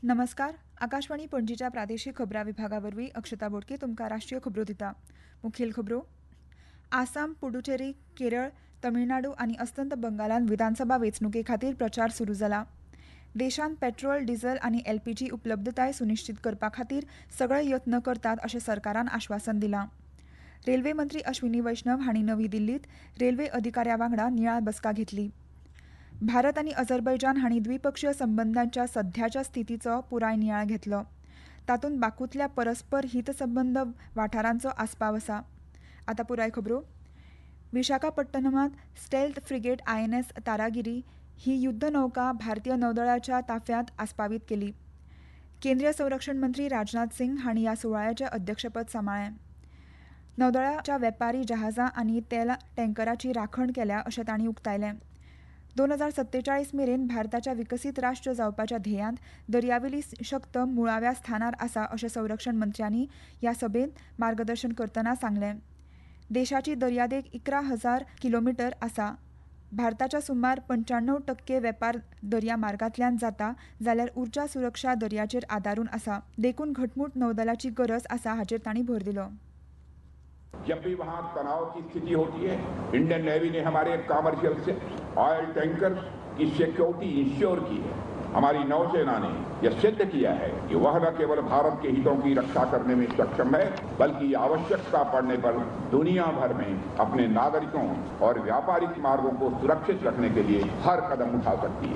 नमस्कार. आकाशवाणी पणजीच्या प्रादेशीक खबरां विभागावरवीं अक्षता बोडके तुमकां राष्ट्रीय खबरो दिता. मुखेल खबरो. आसाम, पुडुचेरी, केरळ, तमिळनाडू आनी अस्तंत बंगालांत विधानसभा वेंचणुके खातीर प्रचार सुरू जाला. देशांत पेट्रोल, डिझेल आनी एलपीजी उपलब्धताय सुनिश्चित करपा खातीर सगळे यत्न करतात अशें सरकारान आश्वासन दिलां. रेल्वे मंत्री अश्विनी वैष्णव हांणी नवी दिल्लींत रेल्वे अधिकाऱ्यां वांगडा नियाळ बसका घेतली. भारत आनी अझरबैजान हांणी द्विपक्षीय संबंदांच्या सध्याच्या स्थितीचो पुराय नियाळ घेतलो. तातूंत बाकूंतल्या परस्पर हितसंबंद वाठारांचो आस्पाव आसा. आतां पुराय खबरो. विशाखापट्टणमांत स्टेल्थ फ्रिगेट आयएनएस तारागिरी ही युद्धनौका भारतीय नौदळाच्या ताफ्यांत आस्पावीत केली. केंद्रीय संरक्षण मंत्री राजनाथ सिंग हांणी ह्या सुवाळ्याचें अध्यक्षपद सांबाळ्ळें. नौदळाच्या वेपारी जहाजां आनी तेल टँकरांची राखण केल्या अशें तांणी उक्तायलें. 2047 मेरेन भारताच्या विकसीत राष्ट्र जावपाच्या ध्येयांत दर्यावेली शक्त मुळाव्या स्थानार आसा अशें संरक्षण मंत्र्यांनी ह्या सभेंत मार्गदर्शन करतना सांगलें. देशाची दर्यादेग 11,000 किलोमीटर आसा. भारताच्या सुमार 95% वेपार दर्या मार्गांतल्यान जाता जाल्यार उर्जा सुरक्षा दर्याचेर आदारून आसा. देखून घटमूट नौदलाची गरज आसा हाचेर तांणी भर दिलो. जब भी वहाँ तनाव की स्थिति होती है, इंडियन नेवी ने हमारे कॉमर्शियल से ऑयल टैंकर की सिक्योरिटी इंश्योर की है. हमारी नौसेना ने यह सिद्ध किया है कि वह न केवल भारत के हितों की रक्षा करने में सक्षम है, बल्कि आवश्यकता पड़ने पर दुनिया भर में अपने नागरिकों और व्यापारिक मार्गों को सुरक्षित रखने के लिए हर कदम उठा सकती है.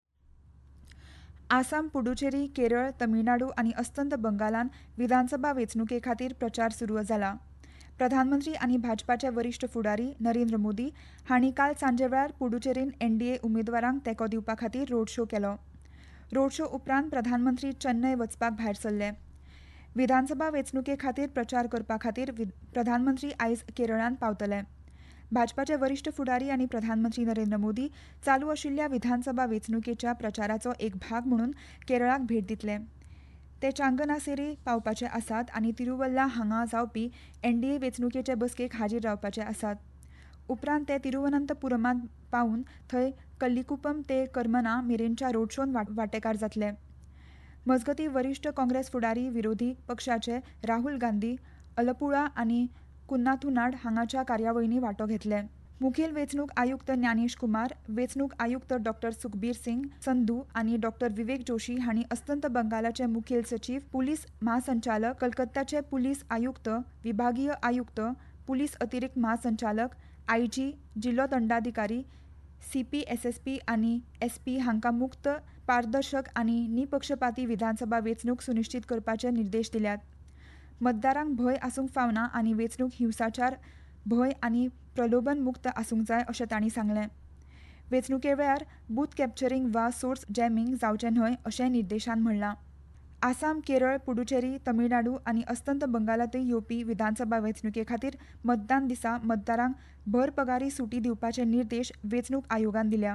आसाम, पुडुचेरी, केरळ, तमिळनाडू आनी अस्तंत बंगालांत विधानसभा वेंचणुके खातीर प्रचार सुरू जाला. प्रधानमंत्री आनी भाजपाचे वरिश्ठ फुडारी नरेंद्र मोदी हांणी काल सांजे वेळार पुडुचेरीन एनडीए उमेदवारांक तेंको दिवपा खातीर रोड शो केलो. रोड शो उपरांत प्रधानमंत्री चेन्नय वचपाक भायर सरले. विधानसभा वेंचणुके खातीर प्रचार करपा खातीर प्रधानमंत्री आयज केरळांत पावतले. भाजपाचे वरिश्ठ फुडारी आनी प्रधानमंत्री नरेंद्र मोदी चालू आशिल्ल्या विधानसभा वेंचणुकेच्या प्रचाराचो एक भाग म्हणून केरळाक भेट दितले. ते चांगनासेरी पावपाचे आसात आनी तिरुवल्ला हांगा जावपी एनडीए वेंचणुकेचे बसकेक हाजीर रावपाचे आसात. उपरांत ते तिरुवनंतपुरमांत पावून थंय कल्लिकुपम ते करमना मेरेनच्या रोड शोन वांटेकार जातले. मजगतीं वरिश्ठ काँग्रेस फुडारी विरोधी पक्षाचे राहुल गांधी अलपुळा आनी कुन्नाथुनाड हांगाच्या कार्यावळींनी वांटो घेतले. मुखेल वेंचणूक आयुक्त ज्ञानेश कुमार, वेंचणूक आयुक्त डॉ. सुखबीर सिंग संधू आनी डॉ. विवेक जोशी हांणी अस्तंत बंगालाचे मुखेल सचीव, पुलीस महासंचालक, कलकत्त्याचे पुलीस आयुक्त, विभागीय आयुक्त, पुलीस अतिरिक्त महासंचालक, आयजी, जिल्लो दंडाधिकारी, सीपी, एसएसपी आनी एसपी हांकां मुक्त, पारदर्शक आनी निपक्षपाती विधानसभा वेंचणूक सुनिश्चित करपाचे निर्देश दिल्यात. मतदारांक भंय आसूंक फावना आनी वेंचणूक हिंसाचार, भंय आनी प्रलोभन मुक्त आसूंक जाय अशें तांणी सांगलें. वेंचणुके वेळार बूथ कॅप्चरींग वा सोर्स जॅमिंग जावचें न्हय अशेंय निर्देशान म्हणलां. आसाम, केरळ, पुडुचेरी, तमिळनाडू आनी अस्तंत बंगालांतय येवपी विधानसभा वेंचणुके खातीर मतदान दिसा मतदारांक भर पगारी सुटी दिवपाचे निर्देश वेंचणूक आयोगान दिल्या.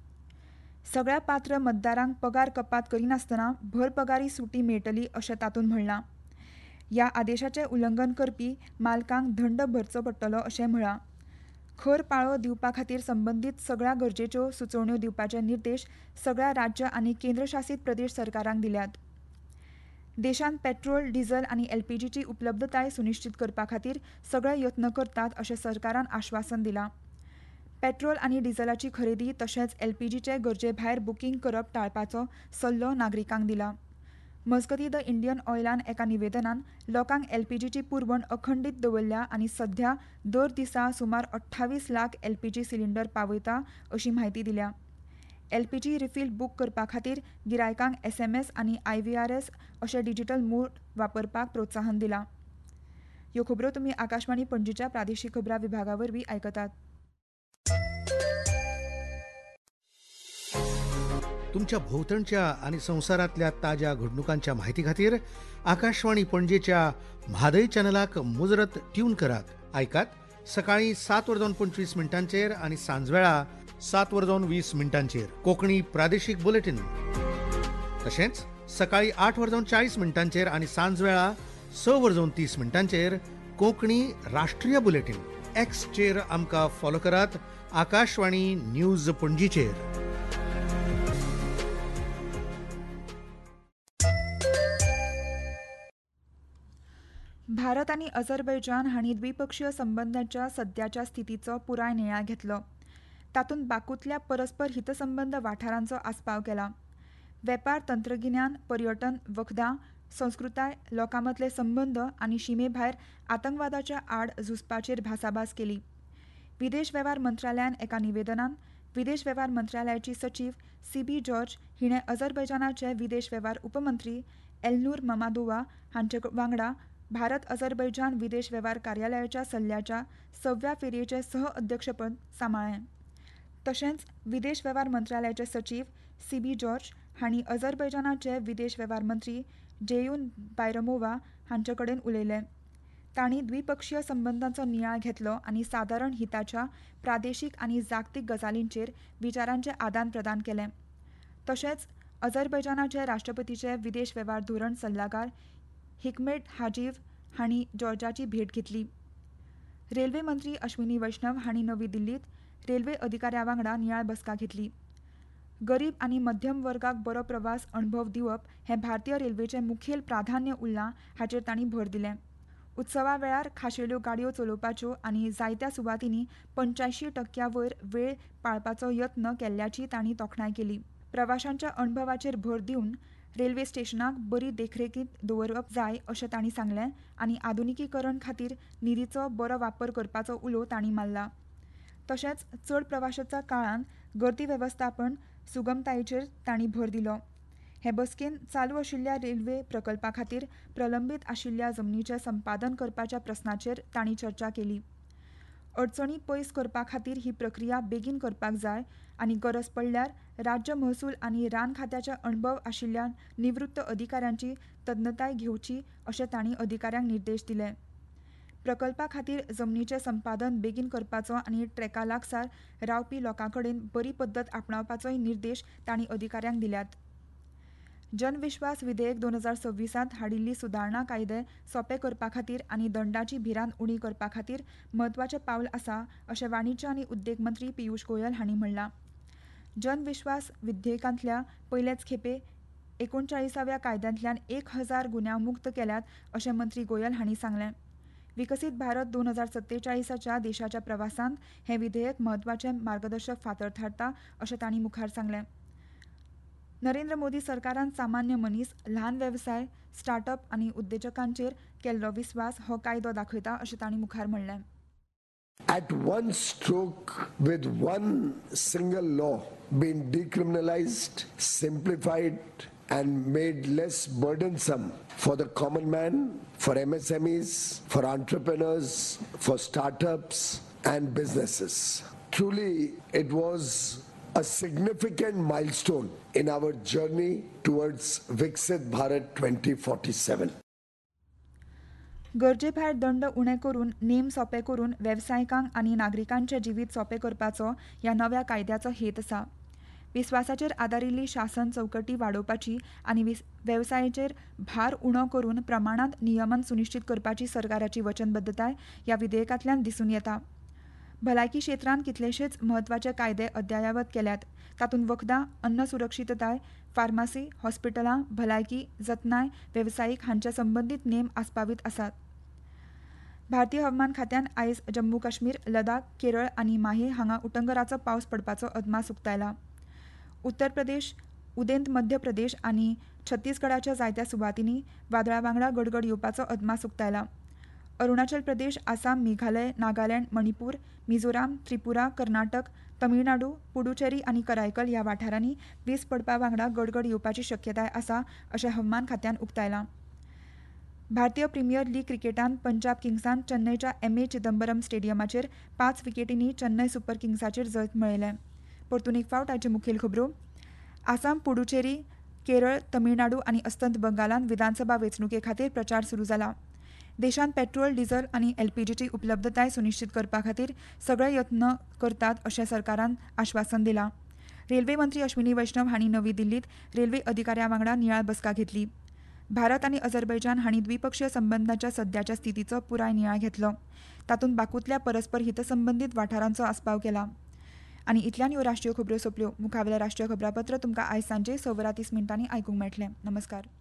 सगळ्या पात्र मतदारांक पगार कपात करिनासतना भर पगारी सुटी मेळटली अशें तातूंत म्हणलां. ह्या आदेशाचें उल्लंघन करपी मालकांक दंड भरचो पडटलो अशें म्हळां. खर पाळो दिवपा खातीर संबंदीत सगळ्या गरजेच्यो सुचोवण्यो दिवपाचे निर्देश सगळ्या राज्य आनी केंद्रशासीत प्रदेश सरकारांक दिल्यात. देशांत पेट्रोल, डिझेल आनी एलपीजीची उपलब्धताय सुनिश्चित करपा खातीर सगळे यत्न करतात अशें सरकारान आश्वासन दिलां. पेट्रोल आनी डिझेलाची खरेदी तशेंच एलपीजीचे गरजे भायर बुकींग करप टाळपाचो सल्लो नागरिकांक दिला. मजगतीं द इंडियन ऑयलान एका निवेदनान लोकांक एलपीजीची पुरवण अखंडीत दवरल्या आनी सध्या दर दिसा सुमार 28 लाख एलपीजी सिलिंडर पावयता अशी म्हायती दिल्या. एलपीजी रिफील बूक करपा खातीर गिरायकांक एसएमएस आनी IVRS अशे डिजिटल मोड वापरपाक प्रोत्साहन दिलां. ह्यो खबरो तुमी आकाशवाणी पणजीच्या प्रादेशीक खबरां विभागा वरवीं आयकतात. तुमच्या भोवतणच्या आणि संवसारांतल्या ताज्या घडणुकांच्या म्हायती खातीर आकाशवाणी पणजेच्या म्हादय चॅनलाक मुजरत ट्यून करात. आयकात सकाळीं 7:25 आनी सांजवेळा 7:20 कोंकणी प्रादेशीक बुलेटिन. तशेंच सकाळीं 8:40 आनी सांजवेळा 6:30 कोंकणी राष्ट्रीय बुलेटिन. एक्सचेर आमकां फॉलो करात. आकाशवाणी न्यूज पणजीचेर. भारत आनी अझरबैजान हांणी द्विपक्षीय संबंदांच्या सद्याच्या स्थितीचो पुराय नियाळ घेतलो. तातूंत बाकूंतल्या परस्पर हितसंबंद वाठारांचो आस्पाव केला. वेपार, तंत्रगिन्यान, पर्यटन, वखदां, संस्कृताय, लोकां मदले संबंद आनी शिमेभायर आतंकवादाच्या आड झुजपाचेर भासाभास केली. विदेश वेव्हार मंत्रालयान एका निवेदनांत विदेश वेव्हार मंत्रालयाची सचीव सीबी जॉर्ज हिणें अझरबैजानाचे विदेश वेव्हार उपमंत्री एल्नूर ममादोवा हांचे वांगडा भारत अझरबैजान विदेश वेव्हार कार्यालयाच्या सल्ल्याच्या 6व्या फेरयेचें सह अध्यक्षपद सांबाळ्ळें. तशेंच विदेश वेव्हार मंत्रालयाचे सचीव सीबी जॉर्ज हांणी अझरबैजानाचे विदेश वेव्हार मंत्री जेयून बायरमोवा हांचे कडेन उलयले. तांणी द्विपक्षीय संबंदांचो नियाळ घेतलो आनी सादारण हिताच्या प्रादेशीक आनी जागतीक गजालींचेर विचारांचें आदान प्रदान केलें. तशेंच अझरबैजानाचे राष्ट्रपतीचे विदेश वेव्हार धोरण सल्लागार हिकमेट हाजीव हांणी जॉर्जाची भेट घेतली. रेल्वे मंत्री अश्विनी वैष्णव हांणी नवी दिल्लींत रेल्वे अधिकाऱ्यां वांगडा नियाळ बसका घेतली. गरीब आनी मध्यम वर्गाक बरो प्रवास अणभव दिवप हें भारतीय रेल्वेचें मुखेल प्राधान्य उरलां हाचेर तांणी भर दिलें. उत्सवा वेळार खाशेल्यो गाडयो चलोवपाच्यो आनी जायत्या सुवातींनी 85% वयर वेळ पाळपाचो यत्न केल्ल्याची तांणी तोखणाय केली. प्रवाशांच्या अणभवाचेर भर दिवन रेल्वे स्टेशनाक बरी देखरेखीत दवरप जाय अशें तांणी सांगलें आनी आधुनिकीकरण खातीर निधीचो बरो वापर करपाचो उलो तांणी मारला. तशेंच चड प्रवाशाच्या काळांत गर्दी वेवस्थापन सुगमतायेचेर तांणी भर दिलो. हे बसकेन चालू आशिल्ल्या रेल्वे प्रकल्पा खातीर प्रलंबीत आशिल्ल्या जमनीचें संपादन करपाच्या प्रस्नाचेर तांणी चर्चा केली. अडचणी पयस करपा खातीर ही प्रक्रिया बेगीन करपाक जाय आनी गरज पडल्यार राज्य महसूल आनी रान खात्याच्या अणभव आशिल्ल्या निवृत्त अधिकाऱ्यांची तज्ञताय घेवची अशें तांणी अधिकाऱ्यांक निर्देश दिले. प्रकल्पा खातीर जमनीचें संपादन बेगीन करपाचो आनी ट्रॅका लागसार रावपी लोकां कडेन बरी पद्दत आपणावपाचोय निर्देश तांणी अधिकाऱ्यांक दिल्यात. जनविश्वास विधेयक 2026 हाडिल्ली सुदारणा कायदे सोंपे करपा खातीर आनी दंडाची भिरांत उणी करपा खातीर म्हत्वाचें पावल आसा अशें वाणिज्य आनी उद्देग मंत्री पियूष गोयल हांणी म्हणलां. जनविश्वास विधेयकांतल्या पयलेच खेपे 39व्या कायद्यांतल्यान 1000 गुन्यांव मुक्त केल्यात अशें मंत्री गोयल हांणी सांगलें. विकसीत भारत 2047 देशाच्या प्रवासांत हें विधेयक म्हत्वाचें मार्गदर्शक फातर थारता अशें तांणी मुखार सांगलें. नरेंद्र मोदी सरकारान सामान्य मनीस, ल्हान वेवसाय, स्टार्टअप आनी उद्देजकांचेर केल्लो विस्वास हो कायदो दाखयता अशें तांणी मुखार म्हणलें. At one stroke, with one single law being decriminalized, simplified and made less burdensome for the common man, for MSMEs, for entrepreneurs, for startups and businesses. Truly, it was a significant milestone in our journey towards Viksit Bharat 2047. गरजे भायर दंड उणे करून name सोंपे करून वेवसायिकांक आनी नागरिकांचें जिवीत सोंपें करपाचो ह्या नव्या कायद्याचो हेत आसा. विस्वासाचेर आदारिल्ली शासन चौकटी वाडोवपाची आनी वेवसायाचेर भार उणो करून प्रमाणांत नियमन सुनिश्चित करपाची सरकाराची वचनबद्धताय ह्या विधेयकांतल्यान दिसून येता. भलायकी क्षेत्रांत कितलेशेच म्हत्वाचे कायदे अद्यायावत केल्यात. तातूंत वखदां, अन्न सुरक्षीतताय, फार्मासी, हॉस्पिटलां, भलायकी, जतनाय, वेवसायीक हांचे संबंदीत नेम आस्पावीत आसात. भारतीय हवामान खात्यान आयज जम्मू काश्मीर, लडाख, केरळ आनी माहे हांगा उटंगराचो पावस पडपाचो अदमास उक्तायला. उत्तर प्रदेश, उदेंत मध्य प्रदेश आनी छत्तीसगडाच्या जायत्या सुवातींनी वादळां वांगडा गडगड येवपाचो अदमास उक्तायला. अरुणाचल प्रदेश, आसाम, मेघालय, नागालँड, मणिपूर, मिझोराम, त्रिपुरा, कर्नाटक, तमिळनाडू, पुडुचेरी आनी करायकल ह्या वाठारांनी वीज पडपा वांगडा गडगड येवपाची शक्यताय आसा अशें हवामान खात्यान उक्तायलां. भारतीय प्रिमियर लीग क्रिकेटांत पंजाब किंग्सान चेन्नयच्या MA चिदंबरम स्टेडियमाचेर 5 विकेटींनी चेन्नय सुपर किंग्साचेर जैत मेळयलें. परतून एक फावट आयच्यो मुखेल खबरो. आसाम, पुडुचेरी, केरळ, तमिळनाडू आनी अस्तंत बंगालांत विधानसभा वेंचणुके खातीर प्रचार सुरू जाला. देशांत पेट्रोल, डिझल आनी LPGची उपलब्धताय सुनिश्चित करपा खातीर सगळे यत्न करतात अशें सरकारान आश्वासन दिलां. रेल्वे मंत्री अश्विनी वैष्णव हांणी नवी दिल्लींत रेल्वे अधिकाऱ्यां वांगडा नियाळ बसका घेतली. भारत आनी अझरबैजान हांणी द्विपक्षीय संबंदांच्या सद्याच्या स्थितीचो पुराय नियाळ घेतलो. तातूंत बाकूंतल्या परस्पर हितसंबंदीत वाठारांचो आस्पाव केला. आनी इतल्यान ह्यो राष्ट्रीय खबरो सोंपल्यो. मुखावेलें राष्ट्रीय खबरापत्र तुमकां आयज सांजे 6:30 आयकूंक मेळटलें. नमस्कार.